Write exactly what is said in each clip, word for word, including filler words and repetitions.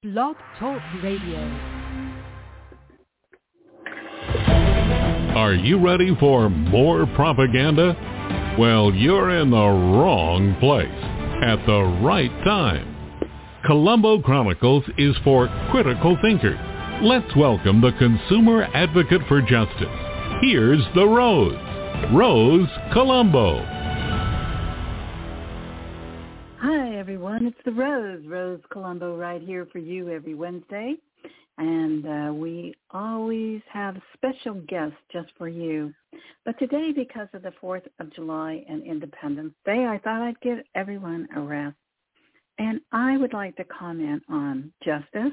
Blog Talk Radio. Are you ready for more propaganda? Well, you're in the wrong place at the right time. Colombo Chronicles is for critical thinkers. Let's welcome the consumer advocate for justice. Here's the Rose, Rose Colombo. Hi, everyone. It's the Rose, Rose Colombo, right here for you every Wednesday. And uh, we always have special guests just for you. But today, because of the fourth of July and Independence Day, I thought I'd give everyone a rest. And I would like to comment on justice,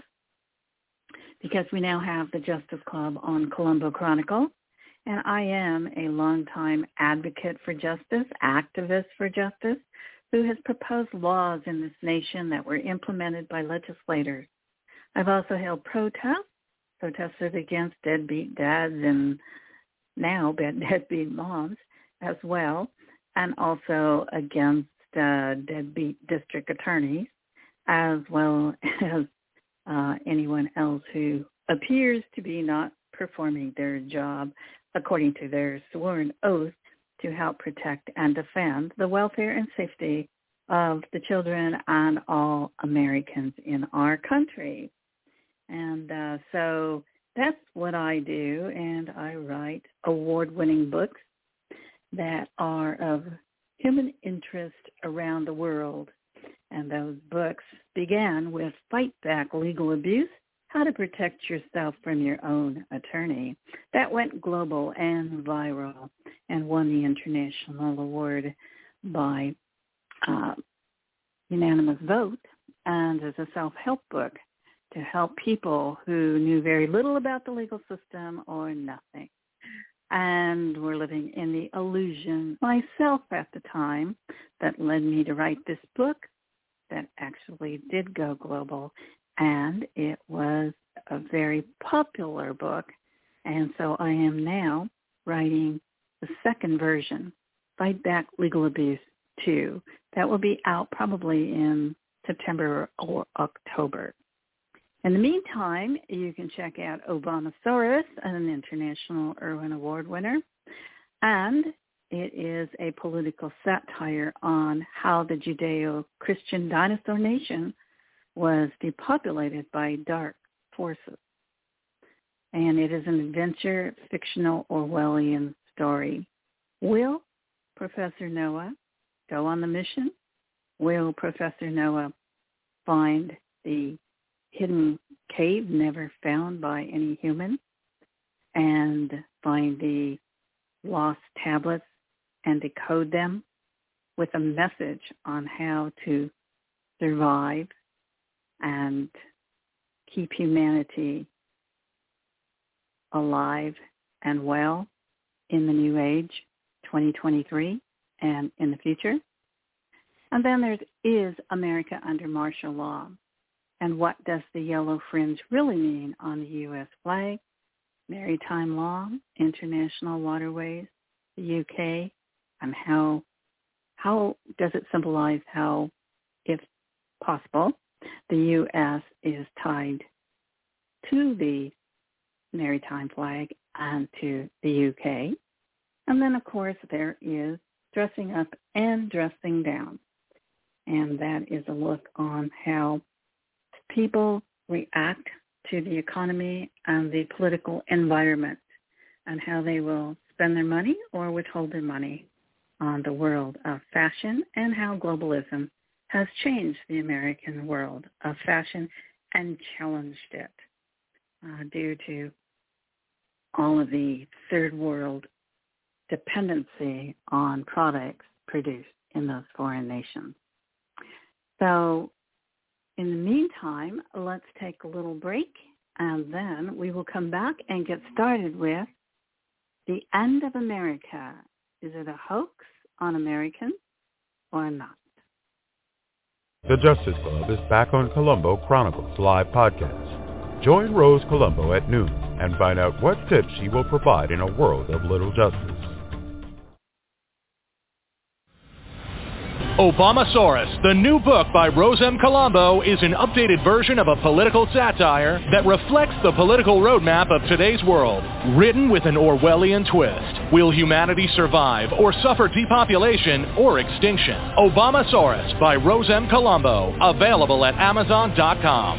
because we now have the Justice Club on Colombo Chronicle. And I am a longtime advocate for justice, activist for justice, who has proposed laws in this nation that were implemented by legislators. I've also held protests, protesters against deadbeat dads and now deadbeat moms as well, and also against uh, deadbeat district attorneys, as well as uh, anyone else who appears to be not performing their job according to their sworn oath to help protect and defend the welfare and safety of the children and all Americans in our country. And uh, so that's what I do, and I write award-winning books that are of human interest around the world. And those books began with Fight Back Legal Abuse, How to Protect Yourself from Your Own Attorney. That went global and viral and won the international award by uh, unanimous vote, and as a self-help book to help people who knew very little about the legal system or nothing, and were living in the illusion myself at the time that led me to write this book that actually did go global, and it was a very popular book. And so I am now writing the second version, Fight Back Legal Abuse two. That will be out probably in September or October. In the meantime, you can check out Obamasaurus, an International Irwin Award winner, and it is a political satire on how the Judeo-Christian dinosaur nation was depopulated by dark forces. And it is an adventure, fictional Orwellian story. Will Professor Noah go on the mission? Will Professor Noah find the hidden cave never found by any human and find the lost tablets and decode them with a message on how to survive and keep humanity alive and well in the new age, twenty twenty-three, and in the future? And then there is America under martial law. And what does the yellow fringe really mean on the U S flag, maritime law, international waterways, the U K, and how how does it symbolize how, if possible, the U S is tied to the maritime flag and to the U K? And then, of course, there is dressing up and dressing down. And that is a look on how people react to the economy and the political environment and how they will spend their money or withhold their money on the world of fashion, and how globalism has changed the American world of fashion and challenged it uh, due to all of the third world dependency on products produced in those foreign nations. So in the meantime, let's take a little break, and then we will come back and get started with the end of America. Is it a hoax on Americans or not? The Justice Club is back on Colombo Chronicles live podcast. Join Rose Colombo at noon and find out what tips she will provide in a world of little justice. Obamasaurus, the new book by Rose M. Colombo, is an updated version of a political satire that reflects the political roadmap of today's world. Written with an Orwellian twist. Will humanity survive or suffer depopulation or extinction? Obamasaurus by Rose M. Colombo. Available at amazon dot com.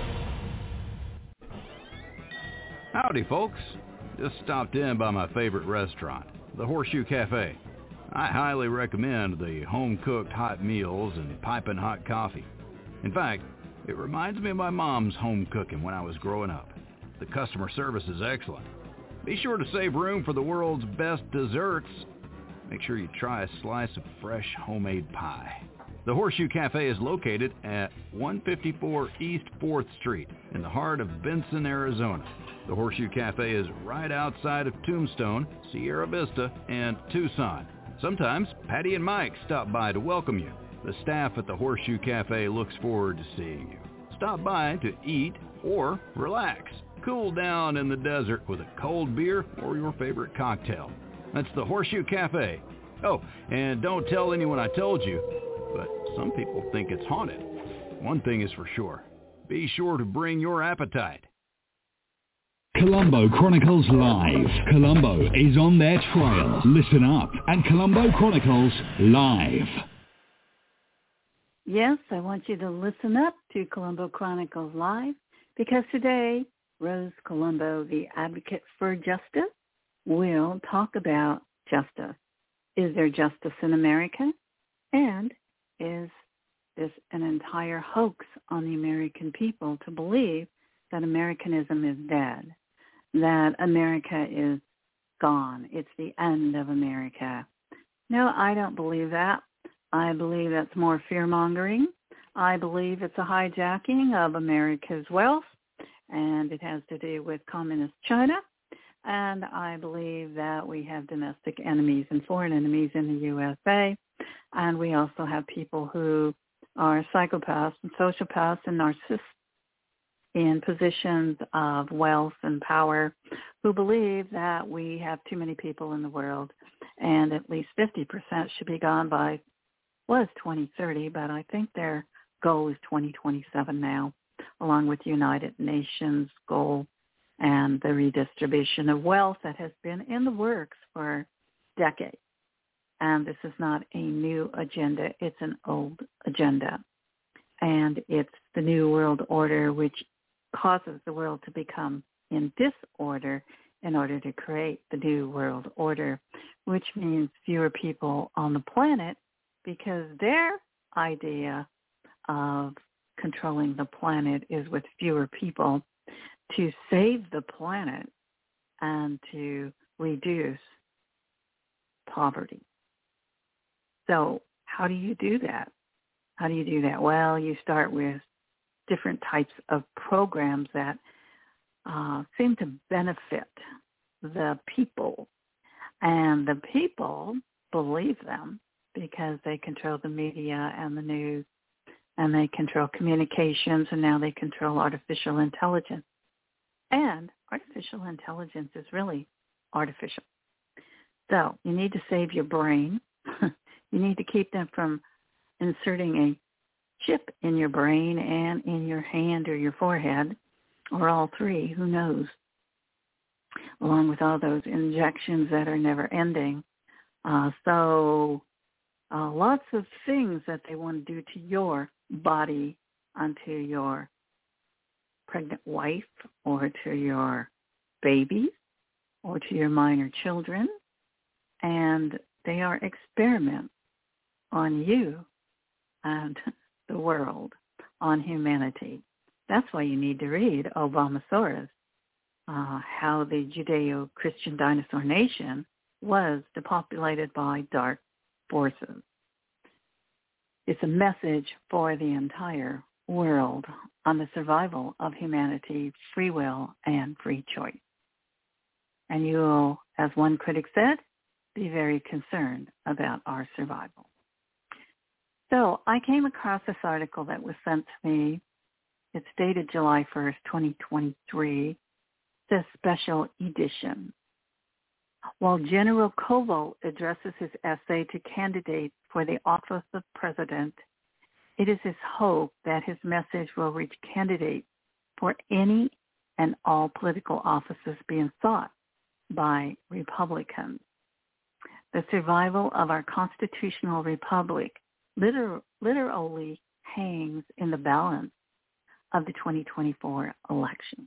Howdy, folks. Just stopped in by my favorite restaurant, the Horseshoe Cafe. I highly recommend the home-cooked hot meals and piping hot coffee. In fact, it reminds me of my mom's home cooking when I was growing up. The customer service is excellent. Be sure to save room for the world's best desserts. Make sure you try a slice of fresh homemade pie. The Horseshoe Cafe is located at one fifty-four East fourth Street in the heart of Benson, Arizona. The Horseshoe Cafe is right outside of Tombstone, Sierra Vista, and Tucson. Sometimes Patty and Mike stop by to welcome you. The staff at the Horseshoe Cafe looks forward to seeing you. Stop by to eat or relax. Cool down in the desert with a cold beer or your favorite cocktail. That's the Horseshoe Cafe. Oh, and don't tell anyone I told you, but some people think it's haunted. One thing is for sure. Be sure to bring your appetite. Colombo Chronicles Live. Colombo is on their trail. Listen up at Colombo Chronicles Live. Yes, I want you to listen up to Colombo Chronicles Live because today, Rose Colombo, the advocate for justice, will talk about justice. Is there justice in America? And is this an entire hoax on the American people to believe that Americanism is dead? That America is gone. It's the end of America. No, I don't believe that. I believe that's more fear-mongering. I believe it's a hijacking of America's wealth, and it has to do with communist China. And I believe that we have domestic enemies and foreign enemies in the U S A, and we also have people who are psychopaths and sociopaths and narcissists in positions of wealth and power who believe that we have too many people in the world and at least fifty percent should be gone by, was twenty thirty, but I think their goal is twenty twenty-seven now, along with United Nations goal and the redistribution of wealth that has been in the works for decades. And this is not a new agenda, it's an old agenda. And it's the New World Order, which causes the world to become in disorder in order to create the New World Order, which means fewer people on the planet because their idea of controlling the planet is with fewer people to save the planet and to reduce poverty. So how do you do that? How do you do that? Well, you start with different types of programs that uh, seem to benefit the people. And the people believe them because they control the media and the news, and they control communications, and now they control artificial intelligence. And artificial intelligence is really artificial. So you need to save your brain. You need to keep them from inserting a chip in your brain and in your hand or your forehead, or all three, who knows, along with all those injections that are never ending. Uh, so uh, lots of things that they want to do to your body, onto your pregnant wife, or to your babies, or to your minor children. And they are experiments on you and the world, on humanity. That's why you need to read Obamasaurus, uh, how the Judeo-Christian dinosaur nation was depopulated by dark forces. It's a message for the entire world on the survival of humanity, free will, and free choice. And you will, as one critic said, be very concerned about our survival. So I came across this article that was sent to me. It's dated July first, twenty twenty-three. It's a special edition. While General Koval addresses his essay to candidates for the office of president, it is his hope that his message will reach candidates for any and all political offices being sought by Republicans. The survival of our constitutional republic liter- literally hangs in the balance of the twenty twenty-four election.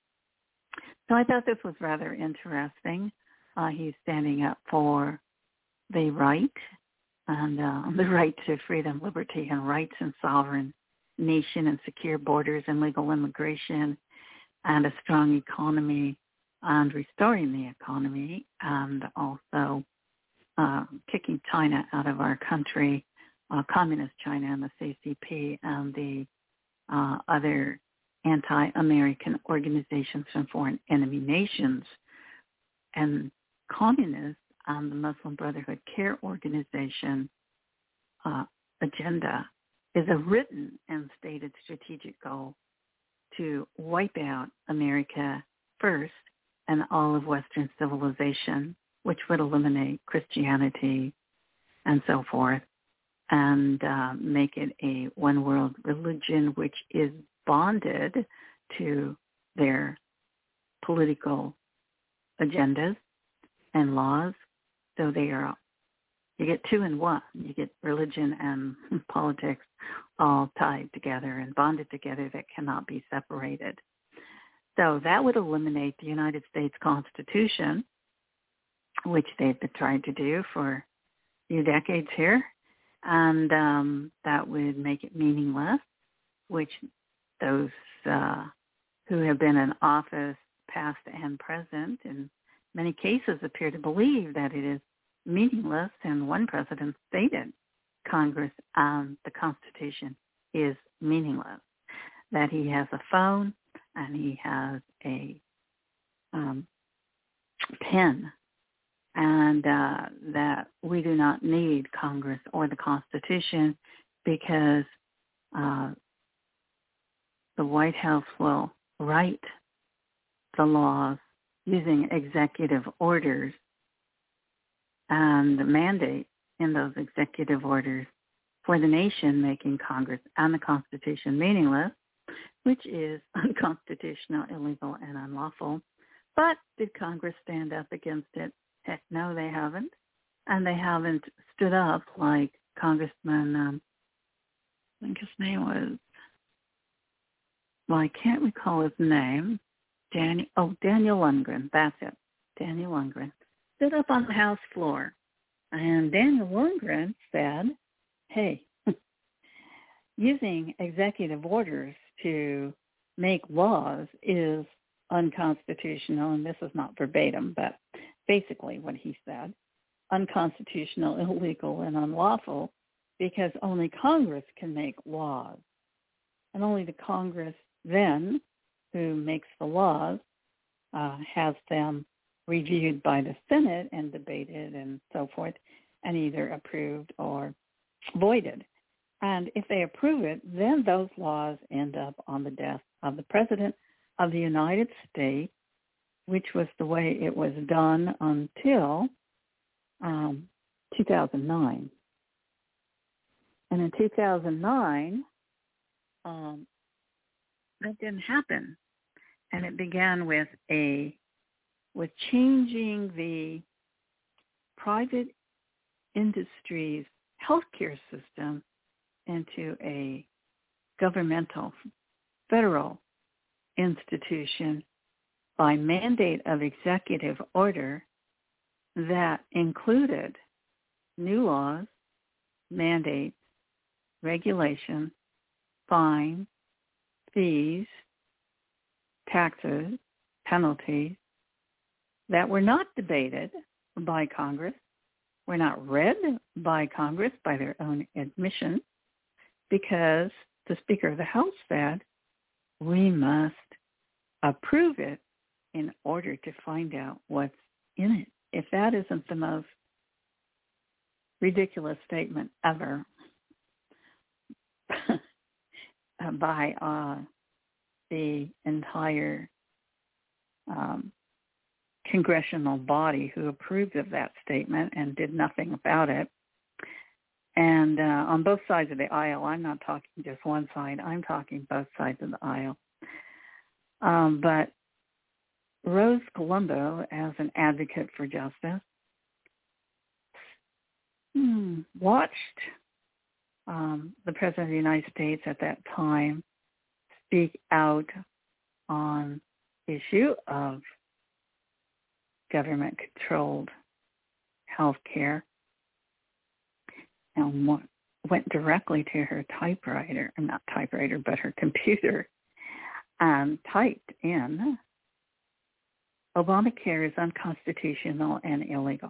So I thought this was rather interesting. Uh, he's standing up for the right and uh, the right to freedom, liberty, and rights and sovereign nation and secure borders and legal immigration and a strong economy and restoring the economy and also uh, kicking China out of our country, uh, communist China and the C C P and the uh, other anti-American organizations from foreign enemy nations, and communists and the Muslim Brotherhood Care Organization uh, agenda is a written and stated strategic goal to wipe out America first and all of Western civilization, which would eliminate Christianity and so forth, and uh, make it a one-world religion which is bonded to their political agendas and laws. So they are, you get two in one. You get religion and politics all tied together and bonded together that cannot be separated. So that would eliminate the United States Constitution, which they've been trying to do for a few decades here, and um, that would make it meaningless, which those uh, who have been in office, past and present, in many cases appear to believe that it is meaningless, and one president stated Congress and the Constitution is meaningless, that he has a phone and he has a um, pen, and uh, that we do not need Congress or the Constitution because uh, the White House will write the laws using executive orders and mandate in those executive orders for the nation, making Congress and the Constitution meaningless, which is unconstitutional, illegal, and unlawful. But did Congress stand up against it? Heck, no, they haven't. And they haven't stood up like Congressman, um, I think his name was, well, I can't recall his name. Daniel, oh, Daniel Lundgren, that's it. Daniel Lundgren stood up on the House floor. And Daniel Lundgren said, hey, using executive orders to make laws is unconstitutional, and this is not verbatim, but basically what he said, unconstitutional, illegal, and unlawful, because only Congress can make laws. And only the Congress then, who makes the laws, uh, has them reviewed by the Senate and debated and so forth, and either approved or voided. And if they approve it, then those laws end up on the desk of the President of the United States, which was the way it was done until um, two thousand nine. And in two thousand nine, um, that didn't happen. And it began with a with changing the private industry's healthcare system into a governmental federal institution by mandate of executive order that included new laws, mandates, regulations, fines, fees, taxes, penalties that were not debated by Congress, were not read by Congress by their own admission, because the Speaker of the House said, we must approve it in order to find out what's in it. If that isn't the most ridiculous statement ever by uh, the entire um, congressional body who approved of that statement and did nothing about it. And uh, on both sides of the aisle, I'm not talking just one side, I'm talking both sides of the aisle. Um, but Rose Colombo, as an advocate for justice, hmm, watched um, the President of the United States at that time speak out on the issue of government-controlled health care, and went directly to her typewriter, not typewriter, but her computer, and typed in, Obamacare is unconstitutional and illegal.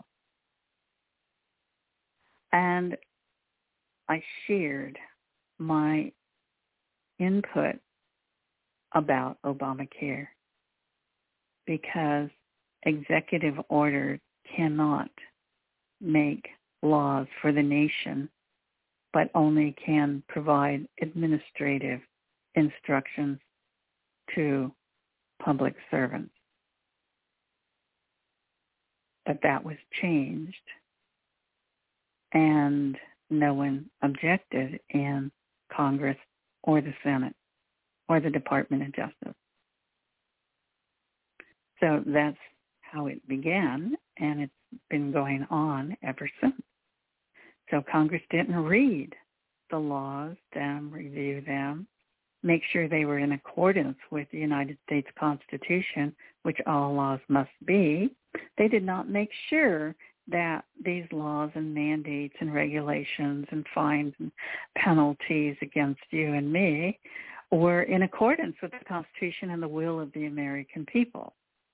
And I shared my input about Obamacare because executive orders cannot make laws for the nation, but only can provide administrative instructions to public servants. But that was changed, and no one objected in Congress or the Senate or the Department of Justice. So that's how it began, and it's been going on ever since. So Congress didn't read the laws, them, review them, make sure they were in accordance with the United States Constitution, which all laws must be. They did not make sure that these laws and mandates and regulations and fines and penalties against you and me were in accordance with the Constitution and the will of the American people,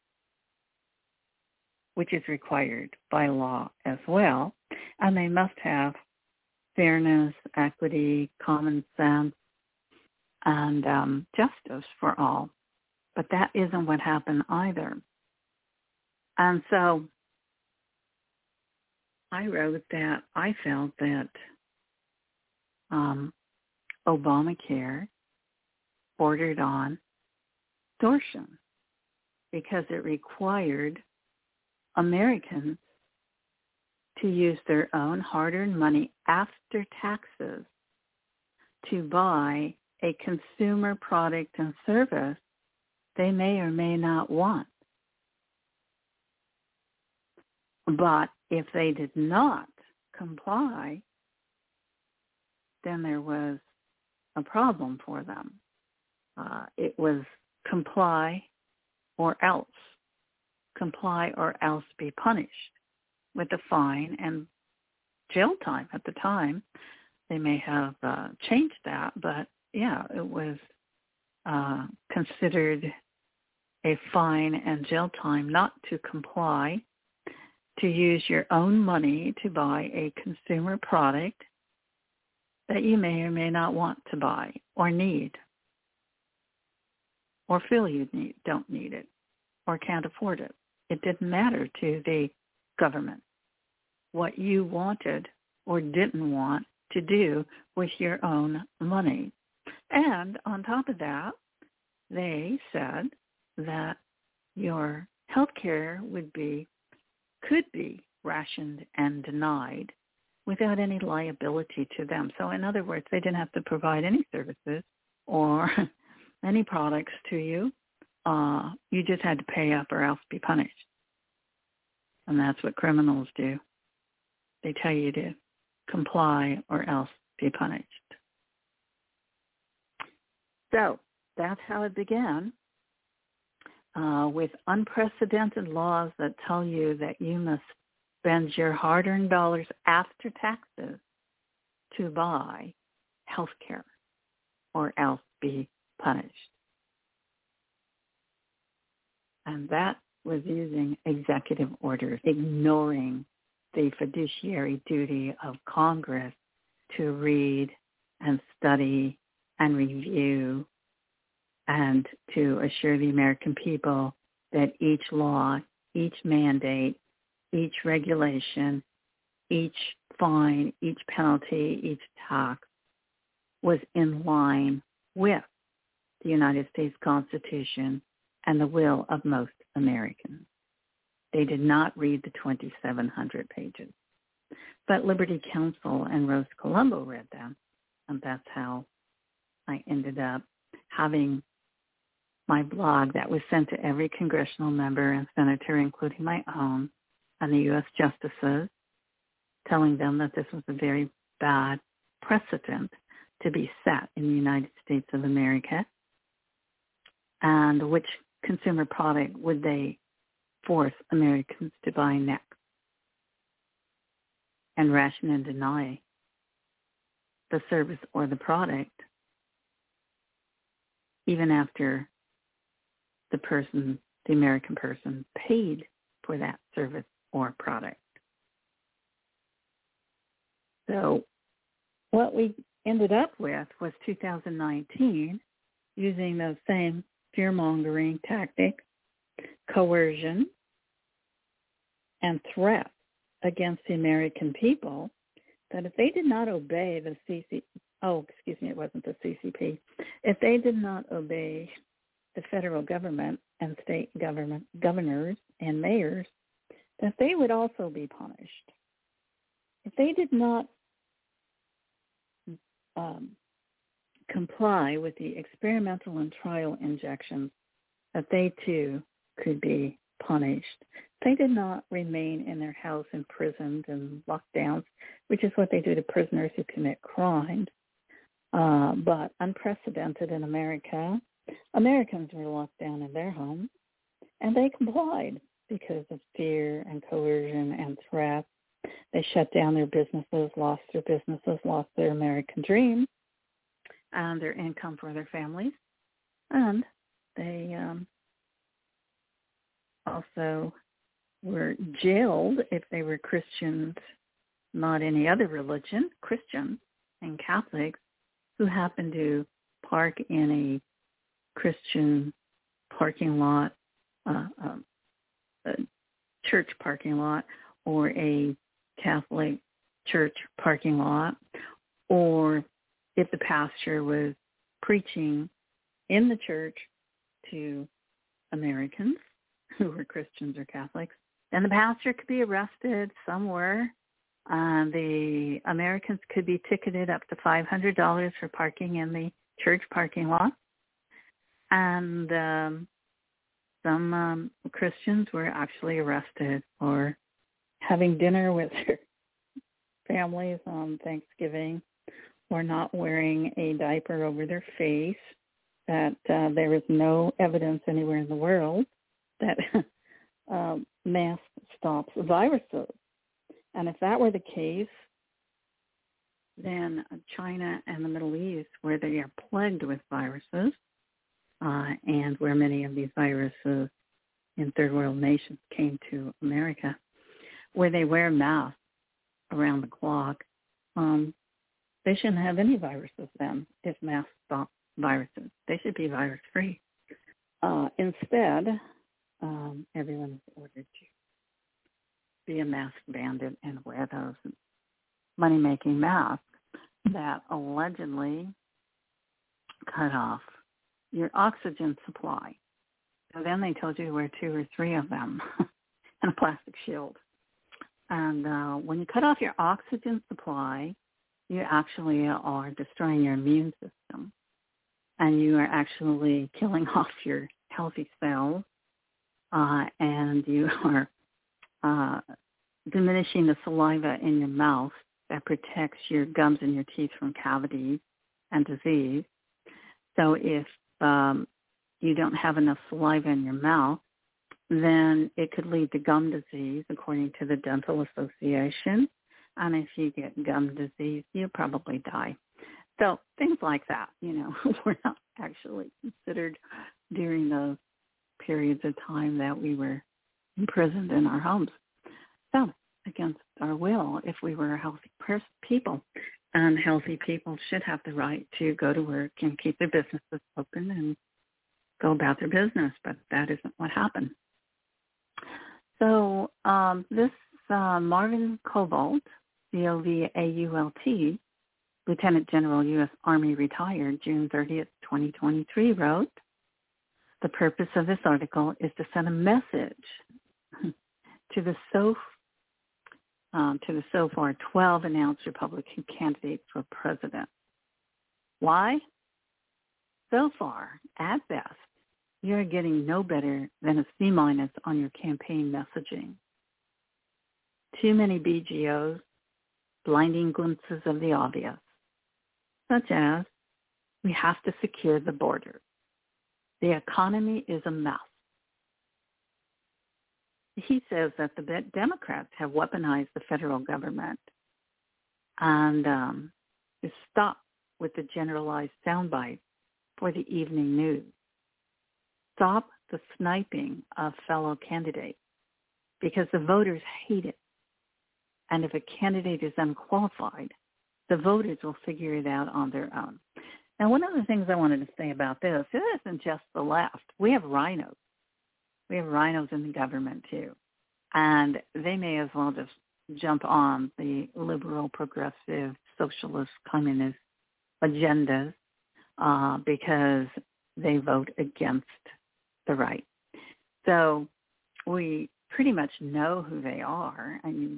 which is required by law as well. And they must have fairness, equity, common sense, and um, justice for all. But that isn't what happened either. And so I wrote that I felt that um, Obamacare bordered on extortion because it required Americans to use their own hard-earned money after taxes to buy a consumer product and service they may or may not want. But if they did not comply, then there was a problem for them. Uh, it was comply or else. Comply or else be punished with a fine and jail time. At the time, they may have uh, changed that, but yeah, it was uh, considered a fine and jail time not to comply, to use your own money to buy a consumer product that you may or may not want to buy or need or feel you need, don't need it or can't afford it. It didn't matter to the government what you wanted or didn't want to do with your own money. And on top of that, they said that your health care would be, could be rationed and denied without any liability to them. So in other words, they didn't have to provide any services or any products to you. Uh, you just had to pay up or else be punished. And that's what criminals do. They tell you to comply or else be punished. So that's how it began, uh, with unprecedented laws that tell you that you must spend your hard-earned dollars after taxes to buy health care or else be punished. And that was using executive orders, ignoring the fiduciary duty of Congress to read and study and review and to assure the American people that each law, each mandate, each regulation, each fine, each penalty, each tax was in line with the United States Constitution and the will of most Americans. they did not read the twenty-seven hundred pages. But Liberty Counsel and Rose Colombo read them, and that's how I ended up having my blog that was sent to every congressional member and senator, including my own, and the U S justices, telling them that this was a very bad precedent to be set in the United States of America, and which consumer product would they force Americans to buy next, and ration and deny the service or the product even after the person, the American person, paid for that service or product. So what we ended up with was two thousand nineteen, using those same fear-mongering tactics, coercion, and threat against the American people, that if they did not obey the C C, oh, excuse me, it wasn't the C C P, if they did not obey the federal government and state government governors and mayors, that they would also be punished. If they did not um, comply with the experimental and trial injections, that they too could be punished. They did not remain in their house imprisoned and locked down, which is what they do to prisoners who commit crimes, uh, but unprecedented in America. Americans were locked down in their homes, and they complied because of fear and coercion and threat. They shut down their businesses, lost their businesses, lost their American dream and their income for their families, and they um, also were jailed if they were Christians, not any other religion, Christians and Catholics who happened to park in a Christian parking lot, uh, um, a church parking lot, or a Catholic church parking lot, or if the pastor was preaching in the church to Americans who were Christians or Catholics, then the pastor could be arrested somewhere. Uh, the Americans could be ticketed up to five hundred dollars for parking in the church parking lot. And um, some um, Christians were actually arrested for having dinner with their families on Thanksgiving, or not wearing a diaper over their face, that uh, there is no evidence anywhere in the world that um, mask stops viruses. And if that were the case, then China and the Middle East, where they are plagued with viruses, uh, and where many of these viruses in third world nations came to America, where they wear masks around the clock, um, they shouldn't have any viruses then if masks stop viruses. They should be virus-free. Uh, instead, um, everyone is ordered to be a mask bandit and wear those money-making masks that allegedly cut off your oxygen supply. So then they told you to wear two or three of them and a plastic shield. And uh, when you cut off your oxygen supply, you actually are destroying your immune system, and you are actually killing off your healthy cells, uh, and you are uh, diminishing the saliva in your mouth that protects your gums and your teeth from cavities and disease. So if um, you don't have enough saliva in your mouth, then it could lead to gum disease, according to the Dental Association. And if you get gum disease, you'll probably die. So things like that, you know, were not actually considered during those periods of time that we were imprisoned in our homes. So against our will, if we were a healthy pers- people, and healthy people should have the right to go to work and keep their businesses open and go about their business, but that isn't what happened. So um, this uh, Marvin Covalt, C O V A U L T, Lieutenant General, U S Army, retired June thirtieth, twenty twenty-three, wrote, "The purpose of this article is to send a message to the so um, to the so far twelve announced Republican candidates for president. Why? So far, at best, you're getting no better than a C minus on your campaign messaging. Too many B G Os, blinding glimpses of the obvious, such as we have to secure the border. The economy is a mess. He says that the Democrats have weaponized the federal government and um, to stop with the generalized soundbite for the evening news. Stop the sniping of fellow candidates because the voters hate it. And if a candidate is unqualified, the voters will figure it out on their own. Now, one of the things I wanted to say about this, it isn't just the left. We have rhinos. We have rhinos in the government, too. And they may as well just jump on the liberal, progressive, socialist, communist agendas uh, because they vote against the right. So we pretty much know who they are. I mean,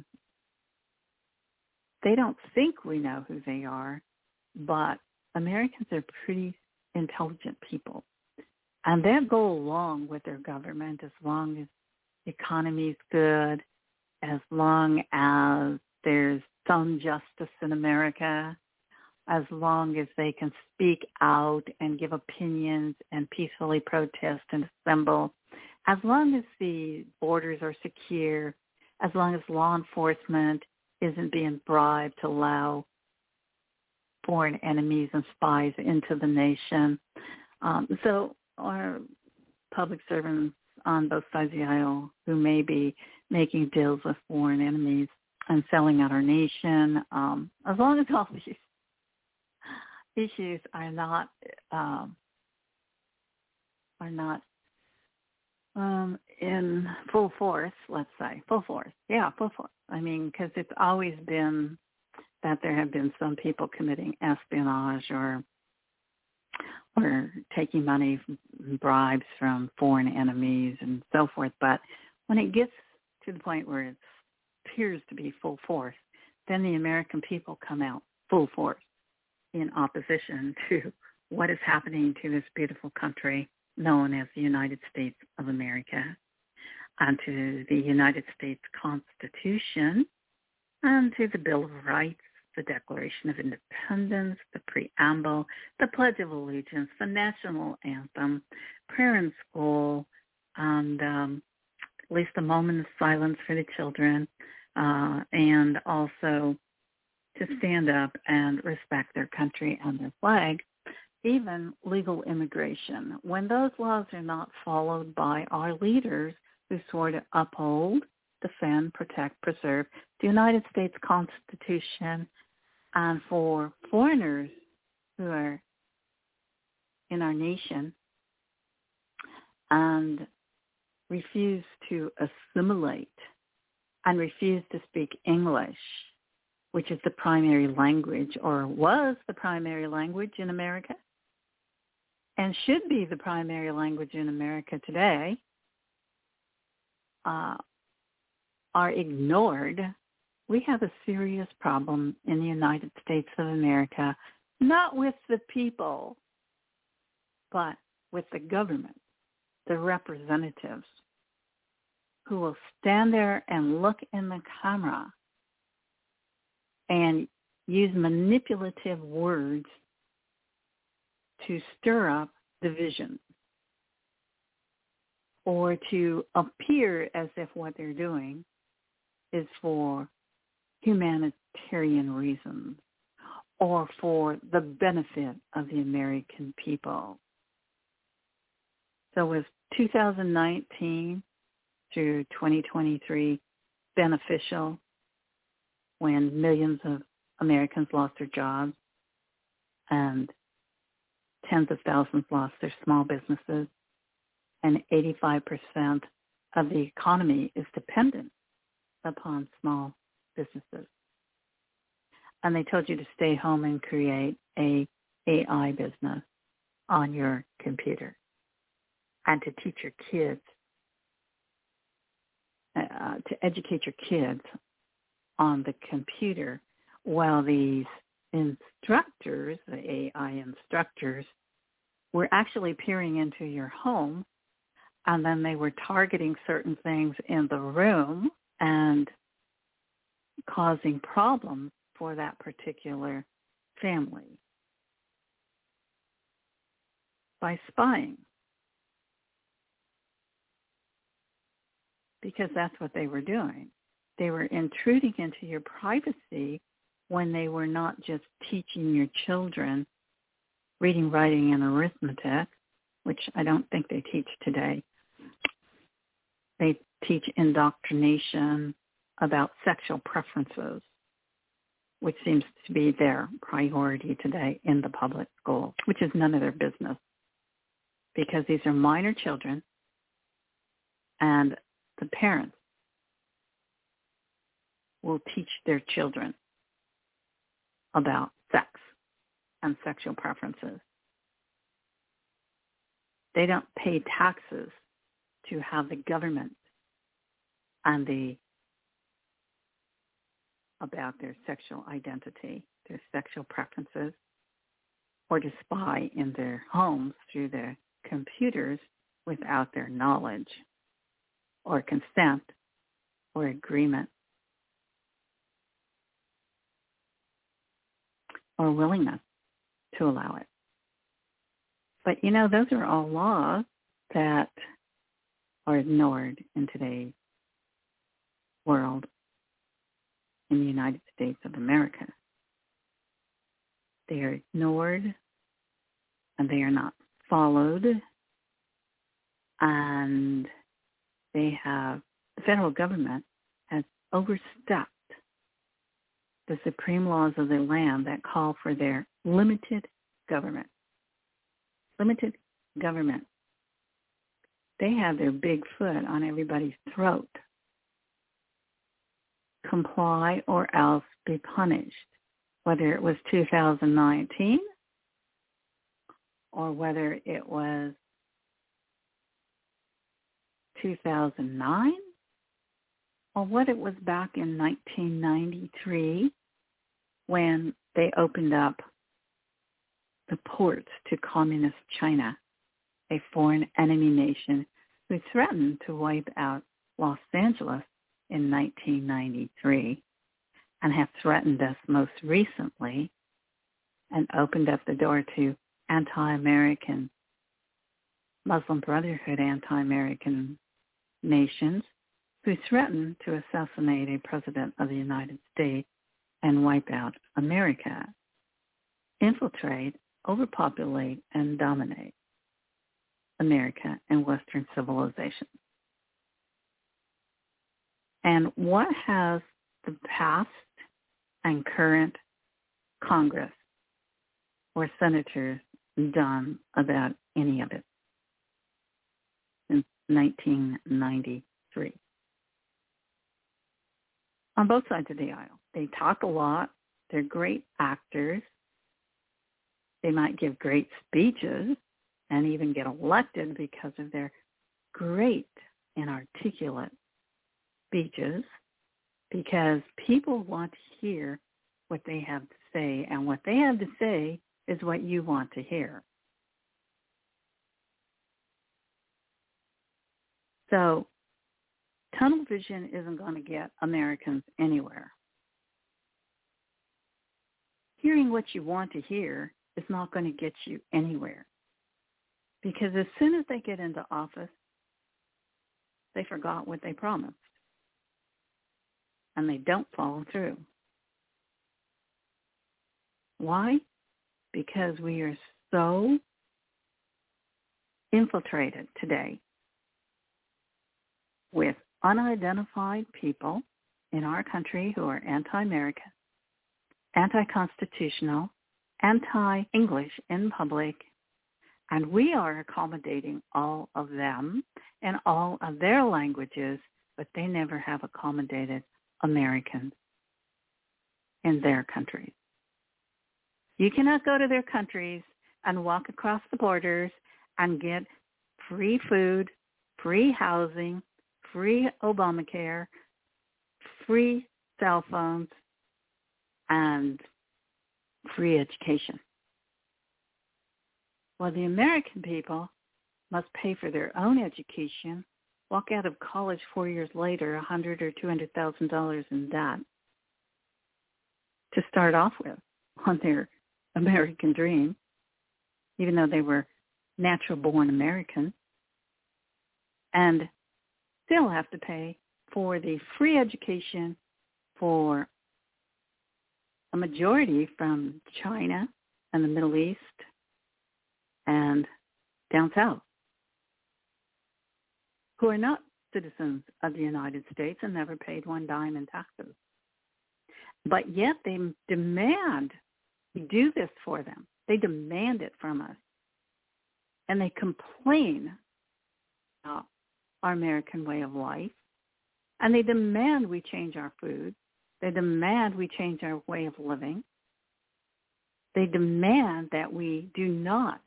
they don't think we know who they are, but Americans are pretty intelligent people. And they'll go along with their government as long as the economy is good, as long as there's some justice in America, as long as they can speak out and give opinions and peacefully protest and assemble, as long as the borders are secure, as long as law enforcement isn't being bribed to allow foreign enemies and spies into the nation. Um, so our public servants on both sides of the aisle who may be making deals with foreign enemies and selling out our nation, um, as long as all these issues are not um, are not um, in full force, let's say, full force. Yeah, full force. I mean, because it's always been that there have been some people committing espionage or or taking money, bribes from foreign enemies and so forth. But when it gets to the point where it appears to be full force, then the American people come out full force in opposition to what is happening to this beautiful country known as the United States of America, and to the United States Constitution, and to the Bill of Rights, the Declaration of Independence, the Preamble, the Pledge of Allegiance, the National Anthem, prayer in school, and um, at least a moment of silence for the children, uh, and also to stand up and respect their country and their flag, even legal immigration. When those laws are not followed by our leaders who swore to uphold, defend, protect, preserve the United States Constitution, and for foreigners who are in our nation and refuse to assimilate and refuse to speak English, which is the primary language or was the primary language in America and should be the primary language in America today, uh, are ignored, we have a serious problem in the United States of America, not with the people, but with the government, the representatives, who will stand there and look in the camera and use manipulative words to stir up division or to appear as if what they're doing is for humanitarian reasons or for the benefit of the American people. So was two thousand nineteen through twenty twenty-three beneficial when millions of Americans lost their jobs and tens of thousands lost their small businesses, and eighty-five percent of the economy is dependent upon small businesses? And they told you to stay home and create a A I business on your computer and to teach your kids uh, uh, to educate your kids on the computer, while these instructors, the A I instructors, were actually peering into your home, and then they were targeting certain things in the room and causing problems for that particular family by spying. Because that's what they were doing. They were intruding into your privacy when they were not just teaching your children reading, writing, and arithmetic, which I don't think they teach today. They teach indoctrination about sexual preferences, which seems to be their priority today in the public school, which is none of their business, because these are minor children, and the parents will teach their children about sex and sexual preferences. They don't pay taxes to have the government and the about their sexual identity, their sexual preferences, or to spy in their homes through their computers without their knowledge or consent or agreement or willingness to allow it. But, you know, those are all laws that are ignored in today's world in the United States of America. They are ignored and they are not followed, and they have, the federal government has overstepped the supreme laws of the land that call for their limited government. Limited government. They have their big foot on everybody's throat. Comply or else be punished. Whether it was two thousand nineteen or whether it was two thousand nine or what it was back in nineteen ninety-three when they opened up the ports to communist China, a foreign enemy nation who threatened to wipe out Los Angeles in nineteen ninety-three and have threatened us most recently and opened up the door to anti-American, Muslim Brotherhood anti-American nations who threatened to assassinate a president of the United States and wipe out America, infiltrate, overpopulate, and dominate America and Western civilization. And what has the past and current Congress or senators done about any of it since nineteen ninety-three? On both sides of the aisle. They talk a lot. They're great actors. They might give great speeches and even get elected because of their great and articulate speeches, because people want to hear what they have to say, and what they have to say is what you want to hear. So tunnel vision isn't going to get Americans anywhere. Hearing what you want to hear is not going to get you anywhere. Because as soon as they get into office, they forgot what they promised. And they don't follow through. Why? Because we are so infiltrated today with unidentified people in our country who are anti-American, anti-constitutional, anti-English in public, and we are accommodating all of them and all of their languages, but they never have accommodated Americans in their countries. You cannot go to their countries and walk across the borders and get free food, free housing, free Obamacare, free cell phones and free education. Well, the American people must pay for their own education, walk out of college four years later, a hundred or two hundred thousand dollars in debt to start off with on their American dream, even though they were natural-born American, and still have to pay for the free education for a majority from China and the Middle East and down south, who are not citizens of the United States and never paid one dime in taxes. But yet they demand we do this for them. They demand it from us. And they complain about our American way of life. And they demand we change our food. They demand we change our way of living. They demand that we do not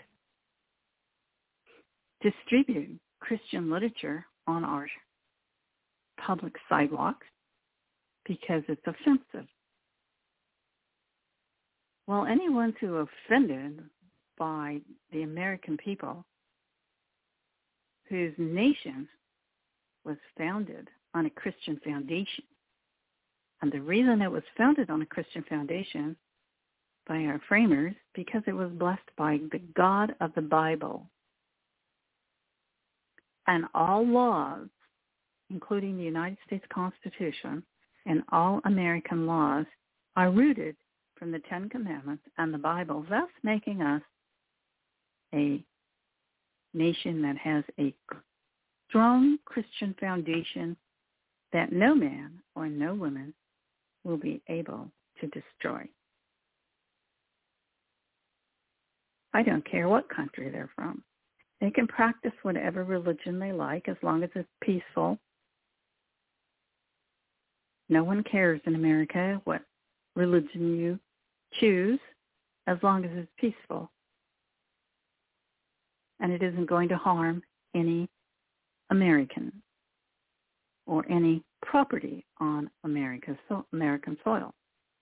distribute Christian literature on our public sidewalks because it's offensive. Well, anyone who are offended by the American people, whose nation was founded on a Christian foundation, and the reason it was founded on a Christian foundation by our framers, because it was blessed by the God of the Bible. And all laws, including the United States Constitution and all American laws, are rooted from the Ten Commandments and the Bible, thus making us a nation that has a strong Christian foundation that no man or no woman will be able to destroy. I don't care what country they're from. They can practice whatever religion they like as long as it's peaceful. No one cares in America what religion you choose as long as it's peaceful. And it isn't going to harm any American or any property on America's so, American soil.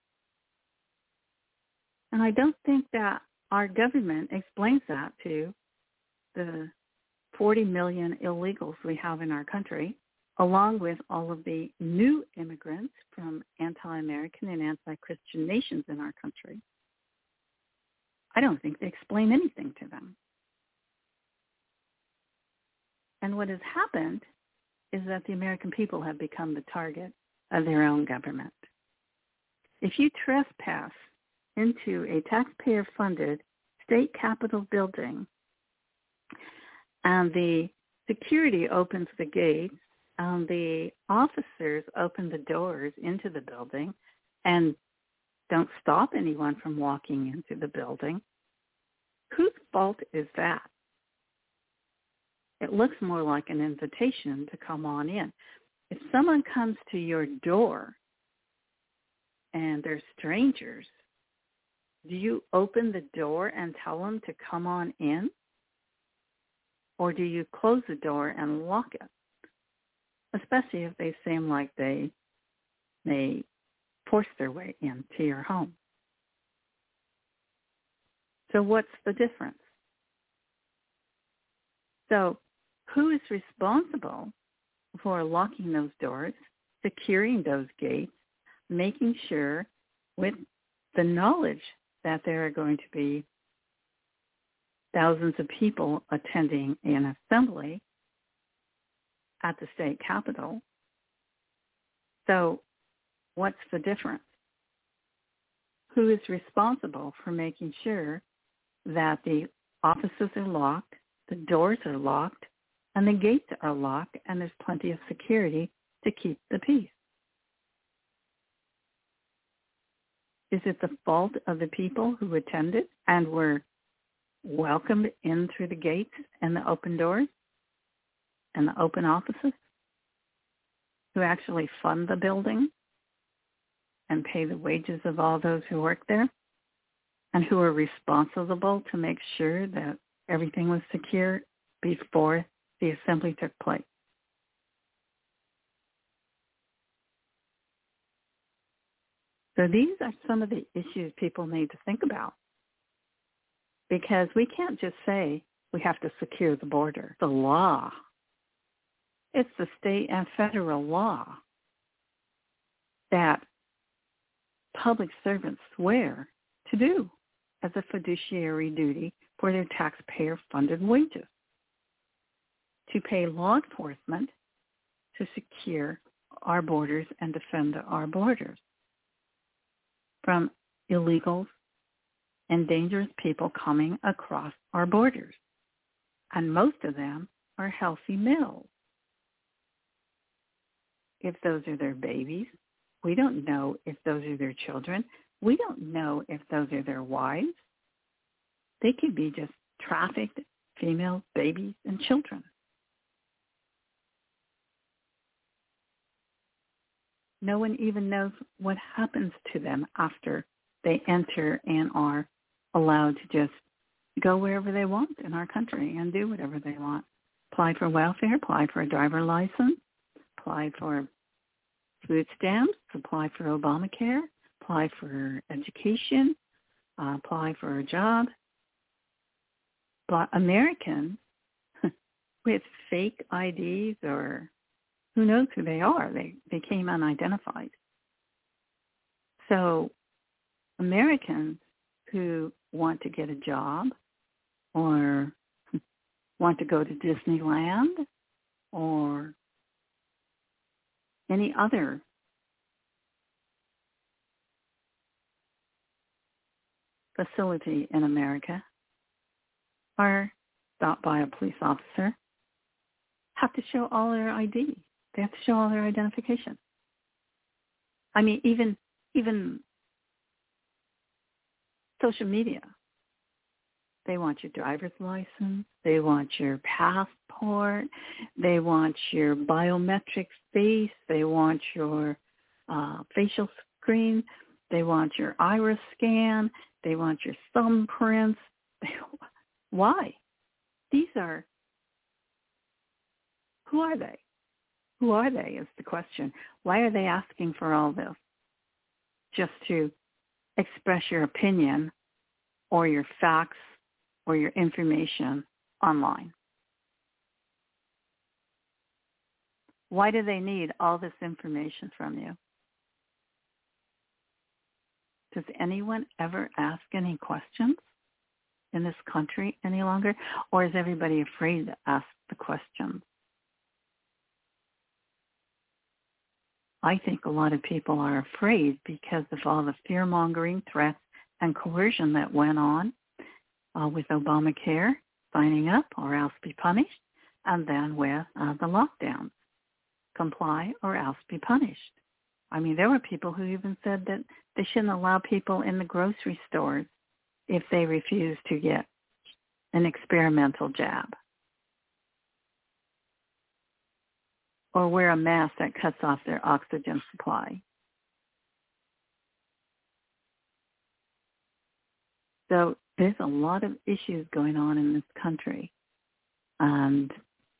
And I don't think that our government explains that to the forty million illegals we have in our country, along with all of the new immigrants from anti-American and anti-Christian nations in our country. I don't think they explain anything to them. And what has happened is that the American people have become the target of their own government. If you trespass into a taxpayer-funded state capitol building and the security opens the gates and the officers open the doors into the building and don't stop anyone from walking into the building, whose fault is that? It looks more like an invitation to come on in. If someone comes to your door and they're strangers, do you open the door and tell them to come on in? Or do you close the door and lock it? Especially if they seem like they may force their way into your home. So what's the difference? So who is responsible for locking those doors, securing those gates, making sure with the knowledge that there are going to be thousands of people attending an assembly at the state capitol? So what's the difference? Who is responsible for making sure that the offices are locked, the doors are locked, and the gates are locked, and there's plenty of security to keep the peace? Is it the fault of the people who attended and were welcomed in through the gates and the open doors and the open offices, who actually fund the building and pay the wages of all those who work there, and who are responsible to make sure that everything was secure before the assembly took place? So these are some of the issues people need to think about, because we can't just say we have to secure the border. The law. It's the state and federal law that public servants swear to do as a fiduciary duty for their taxpayer-funded wages, to pay law enforcement to secure our borders and defend our borders from illegals and dangerous people coming across our borders. And most of them are healthy males. If those are their babies, we don't know if those are their children. We don't know if those are their wives. They could be just trafficked female babies and children. No one even knows what happens to them after they enter and are allowed to just go wherever they want in our country and do whatever they want. Apply for welfare, apply for a driver license, apply for food stamps, apply for Obamacare, apply for education, uh, apply for a job. But Americans with fake I Ds, or who knows who they are, they, they came unidentified. So Americans who want to get a job or want to go to Disneyland or any other facility in America are stopped by a police officer, have to show all their I D. They have to show all their identification. I mean, even even social media. They want your driver's license. They want your passport. They want your biometric face. They want your uh, facial screen. They want your iris scan. They want your thumbprints. They, why? These are, who are they? Who are they is the question. Why are they asking for all this? Just to express your opinion or your facts or your information online. Why do they need all this information from you? Does anyone ever ask any questions in this country any longer? Or is everybody afraid to ask the questions? I think a lot of people are afraid because of all the fear-mongering, threats, and coercion that went on uh, with Obamacare, signing up or else be punished, and then with uh, the lockdowns, comply or else be punished. I mean, there were people who even said that they shouldn't allow people in the grocery stores if they refuse to get an experimental jab or wear a mask that cuts off their oxygen supply. So there's a lot of issues going on in this country. And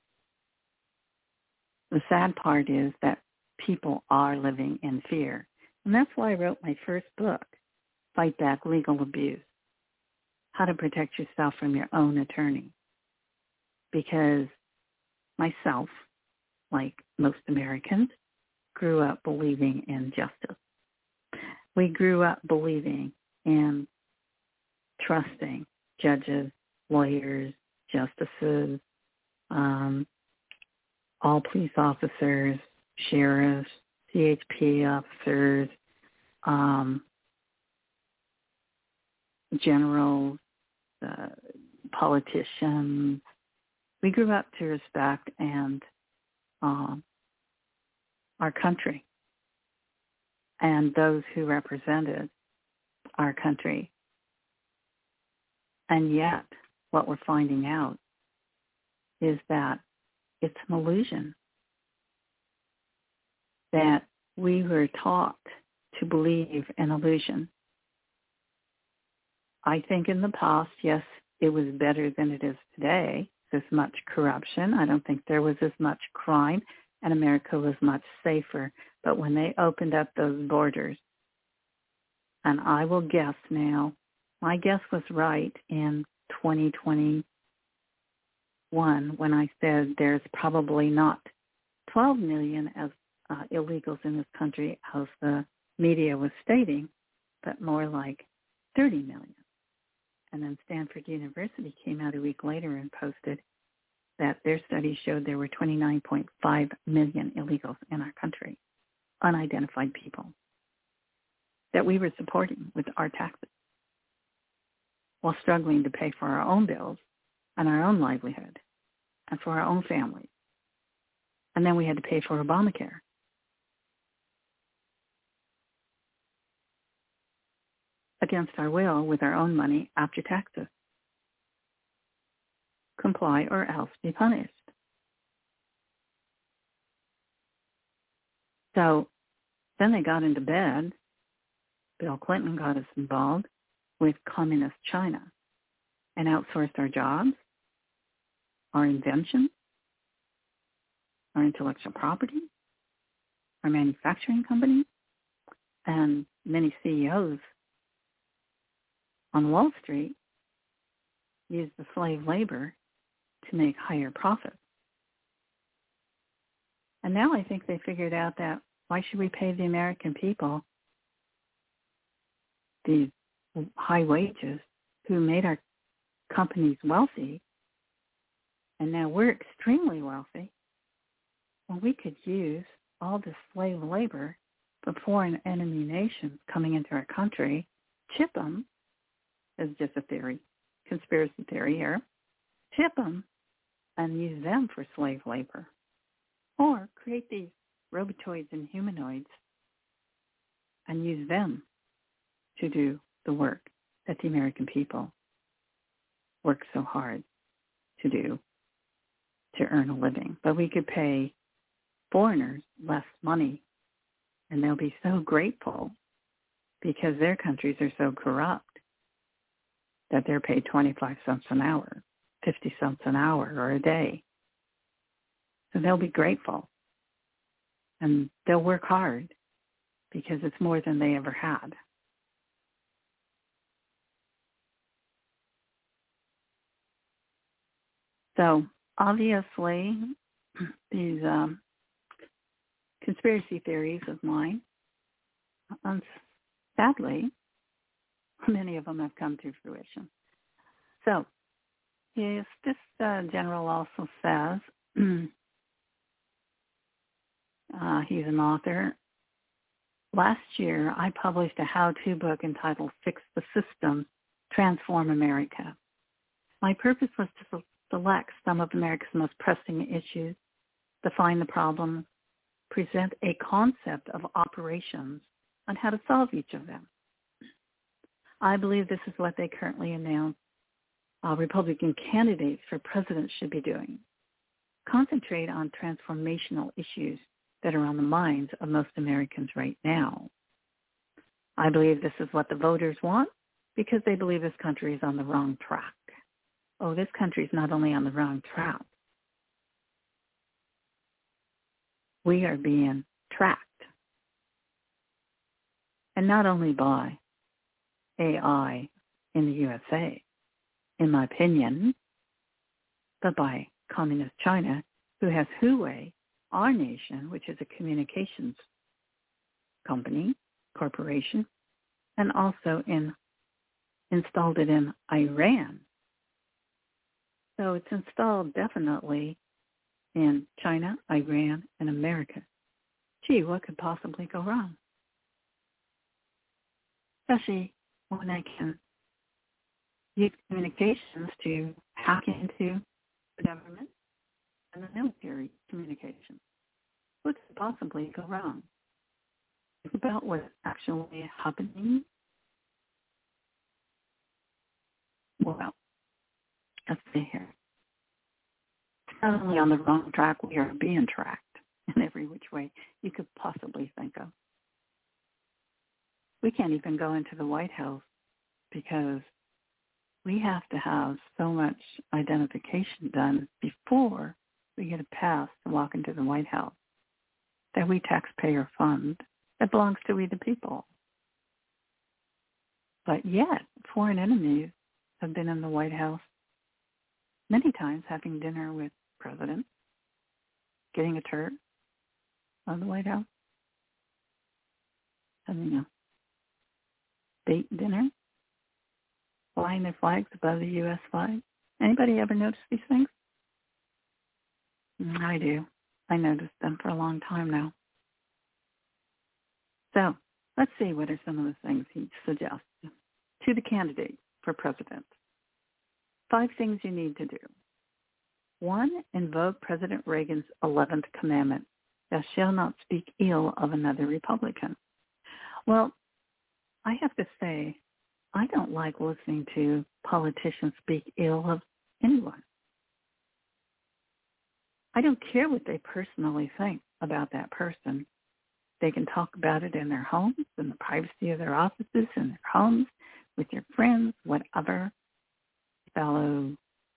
the sad part is that people are living in fear. And that's why I wrote my first book, Fight Back Legal Abuse, How to Protect Yourself from Your Own Attorney. Because myself, like most Americans, grew up believing in justice. We grew up believing in trusting judges, lawyers, justices, um, all police officers, sheriffs, C H P officers, um, generals, uh, politicians. We grew up to respect and um, our country and those who represented our country. And yet, what we're finding out is that it's an illusion, that we were taught to believe in illusion. I think in the past, yes, it was better than it is today. There's much corruption. I don't think there was as much crime, and America was much safer. But when they opened up those borders, and I will guess now, my guess was right in twenty twenty-one when I said there's probably not twelve million as uh, illegals in this country as the media was stating, but more like thirty million. And then Stanford University came out a week later and posted that their study showed there were twenty-nine point five million illegals in our country, unidentified people, that we were supporting with our taxes while struggling to pay for our own bills and our own livelihood and for our own families. And then we had to pay for Obamacare. Against our will with our own money after taxes. Comply or else be punished. So then they got into bed. Bill Clinton got us involved with communist China and outsourced our jobs, our inventions, our intellectual property, our manufacturing companies, and many C E Os on Wall Street used the slave labor to make higher profits. And now I think they figured out that why should we pay the American people these high wages who made our companies wealthy, and now we're extremely wealthy, when we could use all this slave labor from foreign enemy nations coming into our country, chip them, is just a theory, conspiracy theory here, chip them and use them for slave labor. Or create these robotoids and humanoids and use them to do the work that the American people work so hard to do to earn a living. But we could pay foreigners less money, and they'll be so grateful because their countries are so corrupt that they're paid twenty-five cents an hour, fifty cents an hour, or a day. So they'll be grateful. And they'll work hard because it's more than they ever had. So obviously, these um, conspiracy theories of mine, um, sadly, many of them have come to fruition. So, yes, this uh, general also says, uh, he's an author. Last year, I published a how-to book entitled Fix the System, Transform America. My purpose was to select some of America's most pressing issues, define the problems, present a concept of operations on how to solve each of them. I believe this is what they currently announce uh, Republican candidates for president should be doing. Concentrate on transformational issues that are on the minds of most Americans right now. I believe this is what the voters want because they believe this country is on the wrong track. Oh, this country is not only on the wrong track. We are being tracked. And not only by A I in the U S A, in my opinion, but by communist China, who has Huawei, our nation, which is a communications company, corporation, and also in installed it in Iran. So it's installed definitely in China, Iran, and America. Gee, what could possibly go wrong? Especially when I can use communications to hack into the government and the military communications. What could possibly go wrong? It's about what's actually happening. Well, let's see here. It's not only on the wrong track, we are being tracked in every which way you could possibly think of. We can't even go into the White House because we have to have so much identification done before we get a pass to walk into the White House that we taxpayer fund that belongs to we the people. But yet, foreign enemies have been in the White House many times having dinner with presidents, getting a tour of the White House, having a state dinner, flying their flags above the U S flag. Anybody ever notice these things? I do. I noticed them for a long time now. So let's see what are some of the things he suggests to the candidate for president. Five things you need to do. One, invoke President Reagan's eleventh commandment, thou shalt not speak ill of another Republican. Well, I have to say, I don't like listening to politicians speak ill of anyone. I don't care what they personally think about that person. They can talk about it in their homes, in the privacy of their offices, in their homes, with their friends, whatever, fellow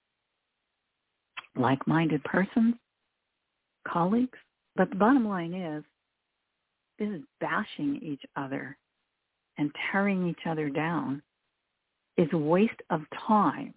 like-minded persons, colleagues. But the bottom line is, this is bashing each other and tearing each other down is a waste of time.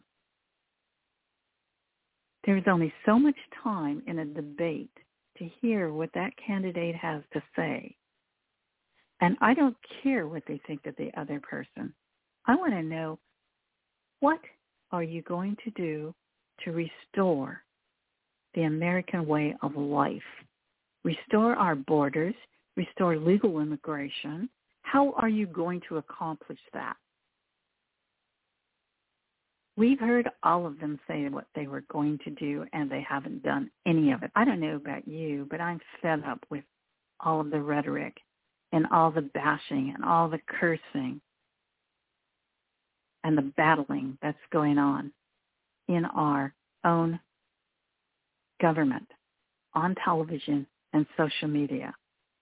There's only so much time in a debate to hear what that candidate has to say. And I don't care what they think of the other person. I want to know, what are you going to do to restore the American way of life? Restore our borders, restore legal immigration. How are you going to accomplish that? We've heard all of them say what they were going to do, and they haven't done any of it. I don't know about you, but I'm fed up with all of the rhetoric and all the bashing and all the cursing and the battling that's going on in our own government, on television and social media.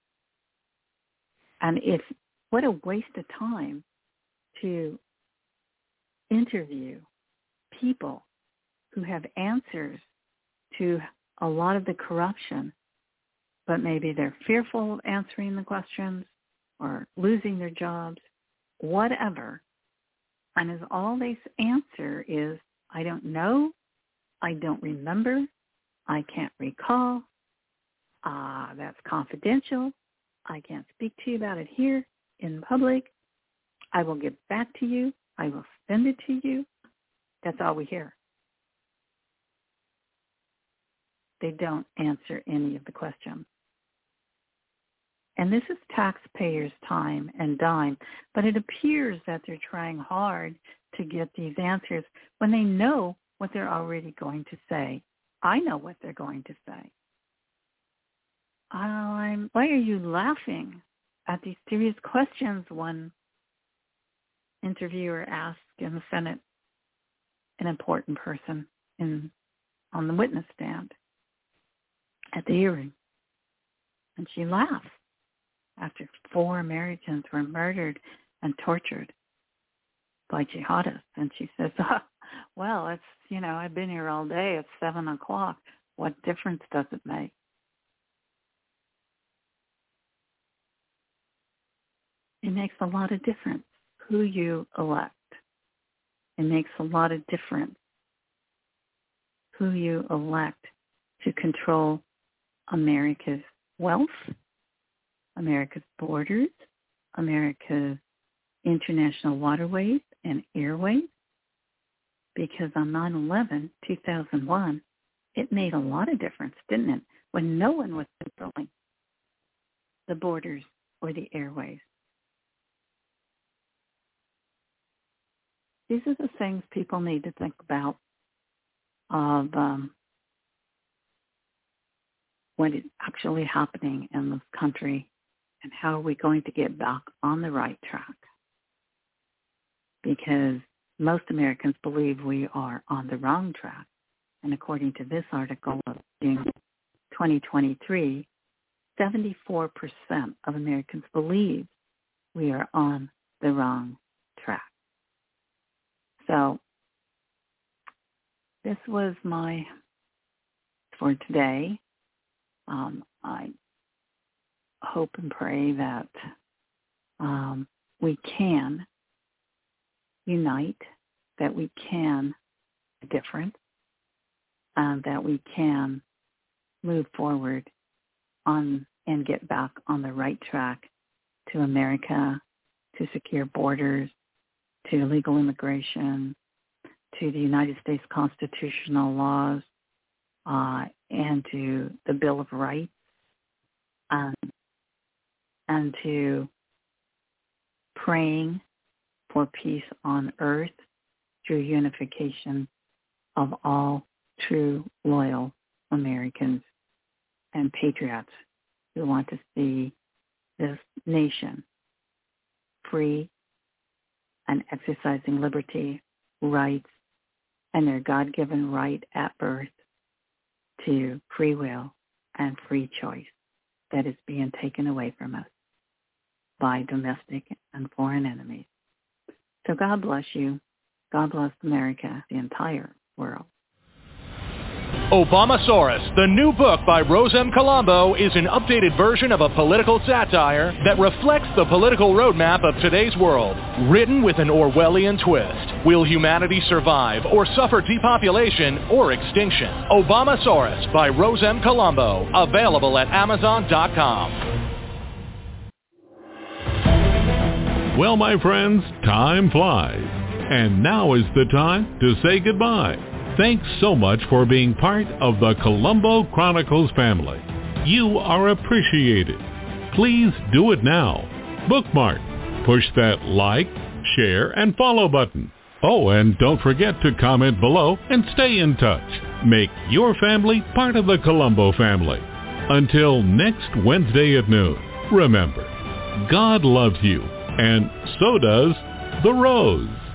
And it's, what a waste of time to interview people who have answers to a lot of the corruption, but maybe they're fearful of answering the questions or losing their jobs, whatever. And as all they answer is, I don't know, I don't remember, I can't recall, ah, uh, that's confidential, I can't speak to you about it here in public, I will get back to you, I will send it to you. That's all we hear. They don't answer any of the questions. And this is taxpayers' time and dime, but it appears that they're trying hard to get these answers when they know what they're already going to say. I know what they're going to say. I'm, why are you laughing at these serious questions? One interviewer asked in the Senate an important person in on the witness stand at the hearing. And she laughs after four Americans were murdered and tortured by jihadists. And she says, oh, well, it's, you know, I've been here all day. It's seven o'clock. What difference does it make? It makes a lot of difference who you elect. It makes a lot of difference who you elect to control America's wealth, America's borders, America's international waterways and airways. Because on nine eleven, two thousand one, it made a lot of difference, didn't it? When no one was controlling the borders or the airways. These are the things people need to think about of um, what is actually happening in this country and how are we going to get back on the right track. Because most Americans believe we are on the wrong track. And according to this article of June twenty twenty-three, seventy-four percent of Americans believe we are on the wrong track. So this was my, for today. Um, I hope and pray that um, we can unite, that we can be different, and that we can move forward on and get back on the right track to America, to secure borders, to legal immigration, to the United States constitutional laws, uh, and to the Bill of Rights, um, and to praying for peace on earth through unification of all true, loyal Americans and patriots who want to see this nation free and exercising liberty, rights, and their God-given right at birth to free will and free choice that is being taken away from us by domestic and foreign enemies. So God bless you. God bless America, the entire world. Obamasaurus, the new book by Rose M. Colombo, is an updated version of a political satire that reflects the political roadmap of today's world, written with an Orwellian twist. Will humanity survive or suffer depopulation or extinction? Obamasaurus by Rose M. Colombo, available at amazon dot com. Well, my friends, time flies. And now is the time to say goodbye. Thanks so much for being part of the Colombo Chronicles family. You are appreciated. Please do it now. Bookmark. Push that like, share, and follow button. Oh, and don't forget to comment below and stay in touch. Make your family part of the Colombo family. Until next Wednesday at noon, remember, God loves you, and so does the Rose.